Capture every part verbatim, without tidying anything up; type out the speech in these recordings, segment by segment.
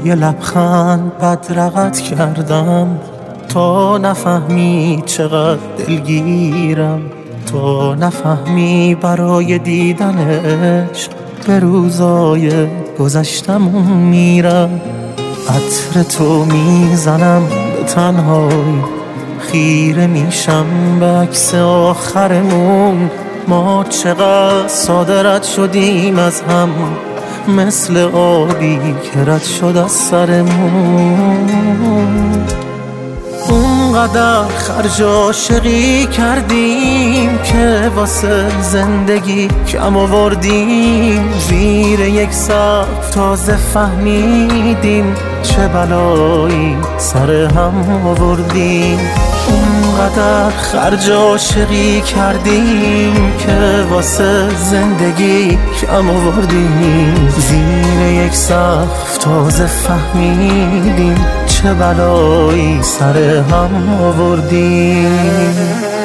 یه لبخند بدرقت کردم تا نفهمی چقدر دلگیرم، تا نفهمی برای دیدنش به روزای گذشتم میرم. عطر تو میزنم به تنهایی، خیره میشم به عکس آخرمون. ما چقدر ساده رد شدیم از هم، مثل آبی که رد شد از سرمون. اونقدر خرج عاشقی کردیم که واسه زندگی کم آوردیم. زیر یک سقف تازه فهمیدیم چه بلایی سر هم آوردیم. اونقدر خرج عاشقی کردیم که واسه زندگی کم آوردیم. زیر یک سقف تازه فهمیدیم چه بلایی سر هم آوردیم.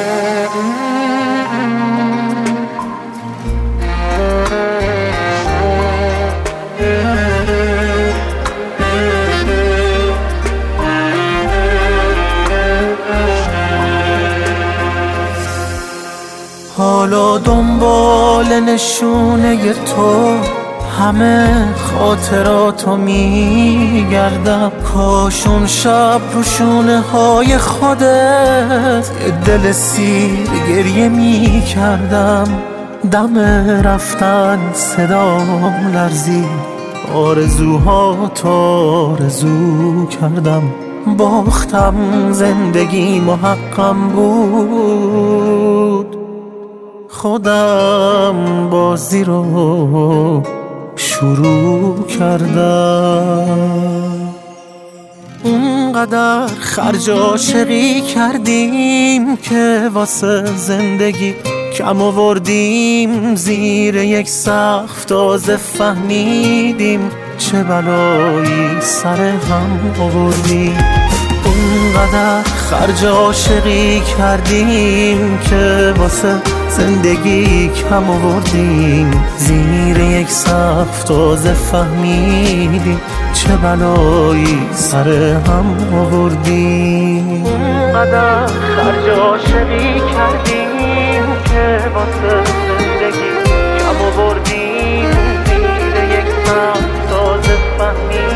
حالا دنبال نشونه تو همه خاطراتو میگردم. کاش اون شب رو شونه های خودت دل سیر گریه میکردم. دم رفتن صدام لرزید، آرزوها تو آرزو کردم. باختم زندگی محقم بود، خودم بازی رو شروع کردم. اونقدر خرج عاشقی کردیم که واسه زندگی کم آوردیم. زیر یک سقف تازه فهمیدیم چه بلایی سر هم آوردیم. اونقدر خرج عاشقی کردیم که واسه زندگی کم آوردیم. زیر یک سقف تازه فهمیدیم چه بلایی سر هم آوردیم. اونقدر خرج عاشقی کردیم که واسه زندگی کم آوردیم. زیر یک سقف تازه فهمیدیم